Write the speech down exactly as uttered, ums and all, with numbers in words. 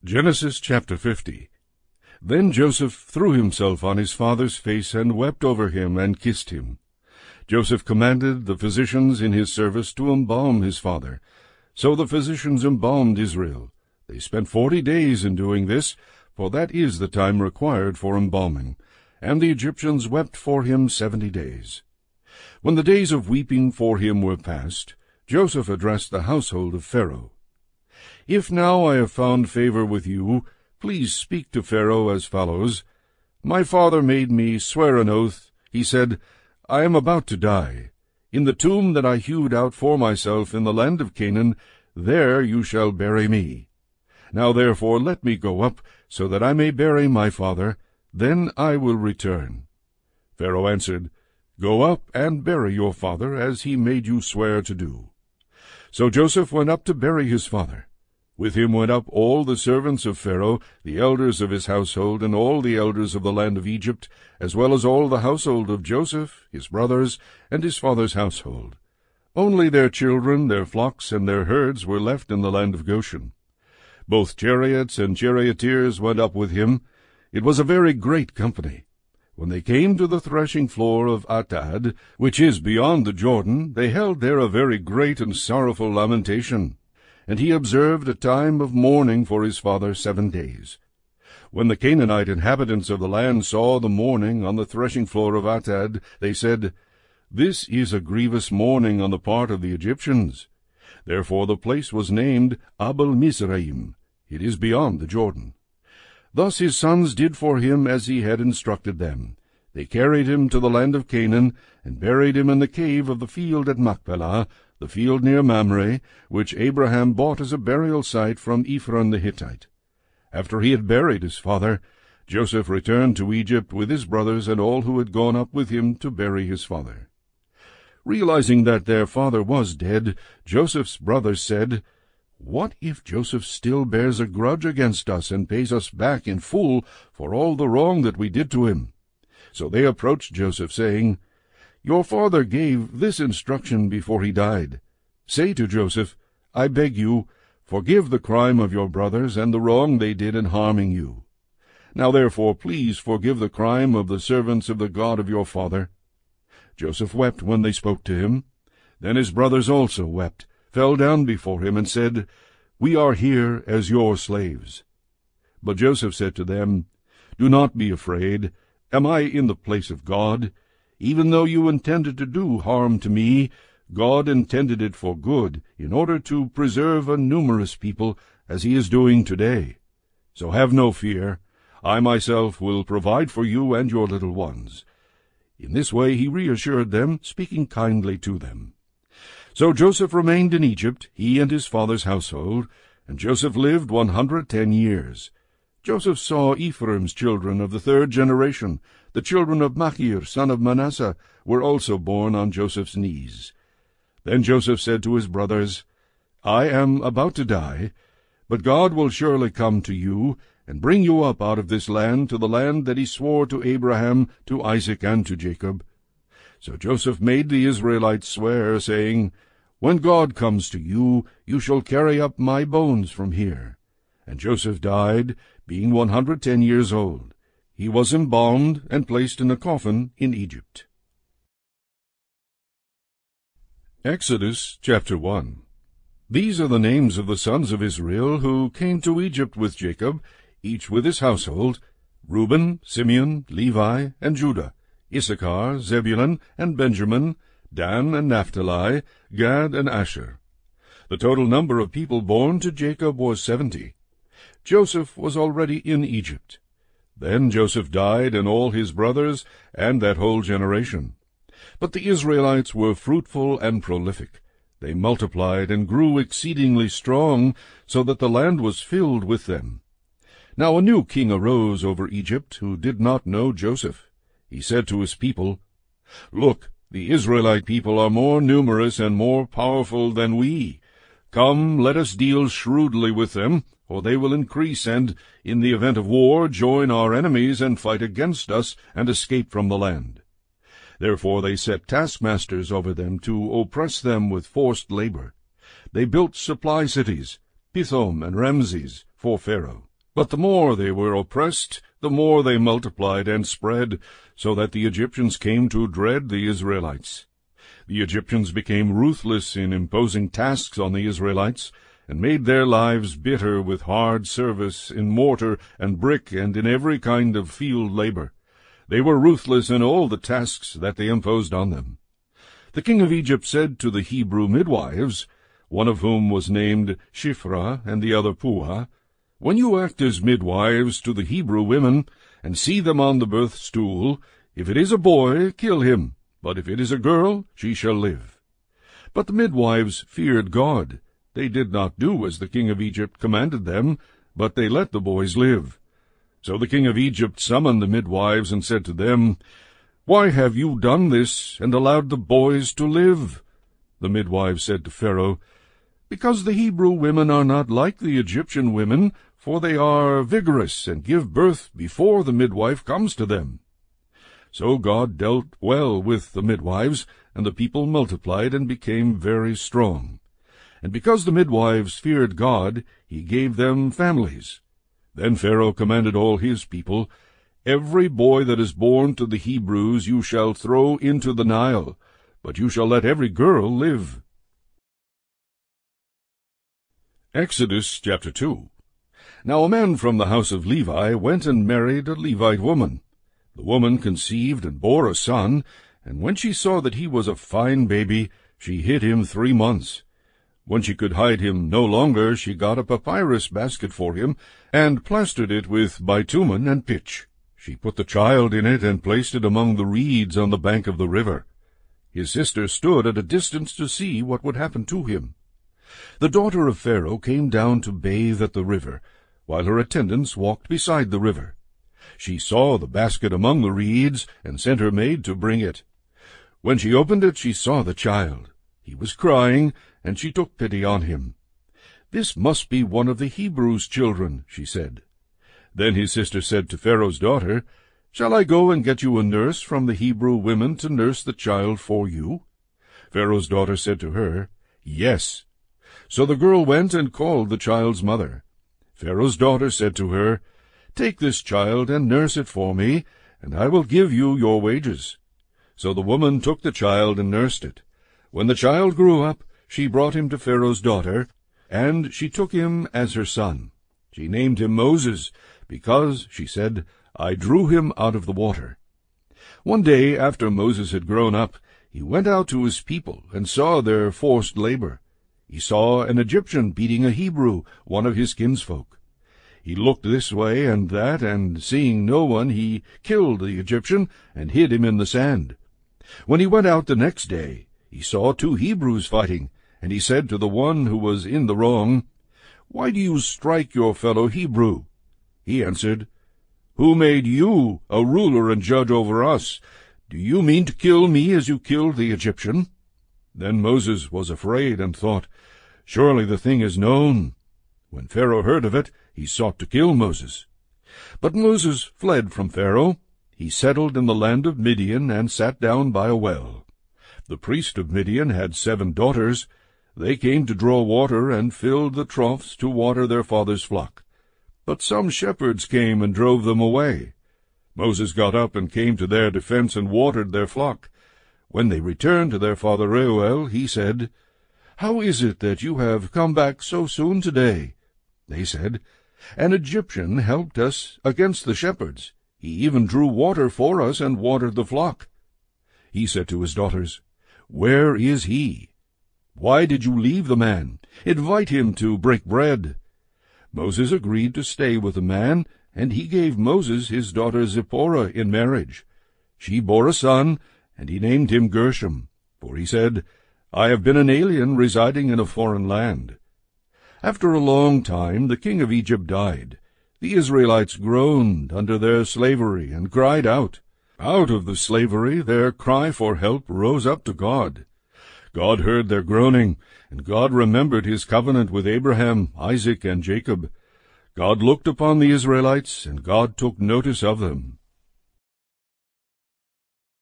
Genesis chapter fifty. Then Joseph threw himself on his father's face, and wept over him, and kissed him. Joseph commanded the physicians in his service to embalm his father. So the physicians embalmed Israel. They spent forty days in doing this, for that is the time required for embalming. And the Egyptians wept for him seventy days. When the days of weeping for him were past, Joseph addressed the household of Pharaoh. If now I have found favor with you, please speak to Pharaoh as follows. My father made me swear an oath. He said, I am about to die. In the tomb that I hewed out for myself in the land of Canaan, there you shall bury me. Now therefore let me go up, so that I may bury my father, then I will return. Pharaoh answered, Go up and bury your father, as he made you swear to do. So Joseph went up to bury his father. With him went up all the servants of Pharaoh, the elders of his household, and all the elders of the land of Egypt, as well as all the household of Joseph, his brothers, and his father's household. Only their children, their flocks, and their herds were left in the land of Goshen. Both chariots and charioteers went up with him. It was a very great company. When they came to the threshing floor of Atad, which is beyond the Jordan, they held there a very great and sorrowful lamentation. And he observed a time of mourning for his father seven days. When the Canaanite inhabitants of the land saw the mourning on the threshing floor of Atad, they said, This is a grievous mourning on the part of the Egyptians. Therefore the place was named Abel Mizraim. It is beyond the Jordan. Thus his sons did for him as he had instructed them. They carried him to the land of Canaan, and buried him in the cave of the field at Machpelah, the field near Mamre, which Abraham bought as a burial site from Ephron the Hittite. After he had buried his father, Joseph returned to Egypt with his brothers and all who had gone up with him to bury his father. Realizing that their father was dead, Joseph's brothers said, What if Joseph still bears a grudge against us and pays us back in full for all the wrong that we did to him? So they approached Joseph, saying, Your father gave this instruction before he died. Say to Joseph, I beg you, forgive the crime of your brothers and the wrong they did in harming you. Now therefore please forgive the crime of the servants of the God of your father. Joseph wept when they spoke to him. Then his brothers also wept, fell down before him, and said, We are here as your slaves. But Joseph said to them, Do not be afraid. Am I in the place of God? Even though you intended to do harm to me, God intended it for good, in order to preserve a numerous people, as he is doing today. So have no fear. I myself will provide for you and your little ones. In this way he reassured them, speaking kindly to them. So Joseph remained in Egypt, he and his father's household, and Joseph lived one hundred ten years. Joseph saw Ephraim's children of the third generation. The children of Machir, son of Manasseh, were also born on Joseph's knees. Then Joseph said to his brothers, I am about to die, but God will surely come to you, and bring you up out of this land to the land that he swore to Abraham, to Isaac, and to Jacob. So Joseph made the Israelites swear, saying, When God comes to you, you shall carry up my bones from here. And Joseph died, being one hundred ten years old. He was embalmed and placed in a coffin in Egypt. Exodus chapter one. These are the names of the sons of Israel who came to Egypt with Jacob, each with his household: Reuben, Simeon, Levi, and Judah, Issachar, Zebulun, and Benjamin, Dan and Naphtali, Gad and Asher. The total number of people born to Jacob was seventy. Joseph was already in Egypt. Then Joseph died, and all his brothers, and that whole generation. But the Israelites were fruitful and prolific. They multiplied and grew exceedingly strong, so that the land was filled with them. Now a new king arose over Egypt, who did not know Joseph. He said to his people, Look, the Israelite people are more numerous and more powerful than we. Come, let us deal shrewdly with them, or they will increase, and, in the event of war, join our enemies and fight against us, and escape from the land. Therefore they set taskmasters over them to oppress them with forced labor. They built supply cities, Pithom and Ramses, for Pharaoh. But the more they were oppressed, the more they multiplied and spread, so that the Egyptians came to dread the Israelites. The Egyptians became ruthless in imposing tasks on the Israelites, and made their lives bitter with hard service in mortar and brick and in every kind of field labor. They were ruthless in all the tasks that they imposed on them. The king of Egypt said to the Hebrew midwives, one of whom was named Shiphrah and the other Puah, "When you act as midwives to the Hebrew women, and see them on the birth stool, if it is a boy, kill him, but if it is a girl, she shall live." But the midwives feared God. They did not do as the king of Egypt commanded them, but they let the boys live. So the king of Egypt summoned the midwives and said to them, "Why have you done this, and allowed the boys to live?" The midwives said to Pharaoh, "Because the Hebrew women are not like the Egyptian women, for they are vigorous and give birth before the midwife comes to them." So God dealt well with the midwives, and the people multiplied and became very strong. And because the midwives feared God, he gave them families. Then Pharaoh commanded all his people, "Every boy that is born to the Hebrews you shall throw into the Nile, but you shall let every girl live." Exodus chapter two. Now a man from the house of Levi went and married a Levite woman. The woman conceived and bore a son, and when she saw that he was a fine baby, she hid him three months. When she could hide him no longer, she got a papyrus basket for him, and plastered it with bitumen and pitch. She put the child in it and placed it among the reeds on the bank of the river. His sister stood at a distance to see what would happen to him. The daughter of Pharaoh came down to bathe at the river, while her attendants walked beside the river. She saw the basket among the reeds, and sent her maid to bring it. When she opened it, she saw the child. He was crying, and she took pity on him. "This must be one of the Hebrews' children," she said. Then his sister said to Pharaoh's daughter, "Shall I go and get you a nurse from the Hebrew women to nurse the child for you?" Pharaoh's daughter said to her, "Yes." So the girl went and called the child's mother. Pharaoh's daughter said to her, "Take this child and nurse it for me, and I will give you your wages." So the woman took the child and nursed it. When the child grew up, she brought him to Pharaoh's daughter, and she took him as her son. She named him Moses, because, she said, I drew him out of the water. One day, after Moses had grown up, he went out to his people and saw their forced labor. He saw an Egyptian beating a Hebrew, one of his kinsfolk. He looked this way and that, and seeing no one, he killed the Egyptian and hid him in the sand. When he went out the next day, he saw two Hebrews fighting, and he said to the one who was in the wrong, "Why do you strike your fellow Hebrew?" He answered, "Who made you a ruler and judge over us? Do you mean to kill me as you killed the Egyptian?" Then Moses was afraid and thought, "Surely the thing is known." When Pharaoh heard of it, he sought to kill Moses. But Moses fled from Pharaoh. He settled in the land of Midian and sat down by a well. The priest of Midian had seven daughters. They came to draw water and filled the troughs to water their father's flock. But some shepherds came and drove them away. Moses got up and came to their defense and watered their flock. When they returned to their father Reuel, he said, "How is it that you have come back so soon today?" They said, "An Egyptian helped us against the shepherds. He even drew water for us and watered the flock." He said to his daughters, "Where is he? Why did you leave the man? Invite him to break bread." Moses agreed to stay with the man, and he gave Moses his daughter Zipporah in marriage. She bore a son, and he named him Gershom, for he said, "I have been an alien residing in a foreign land." After a long time the king of Egypt died. The Israelites groaned under their slavery and cried out. Out of the slavery their cry for help rose up to God. God heard their groaning, and God remembered his covenant with Abraham, Isaac, and Jacob. God looked upon the Israelites, and God took notice of them.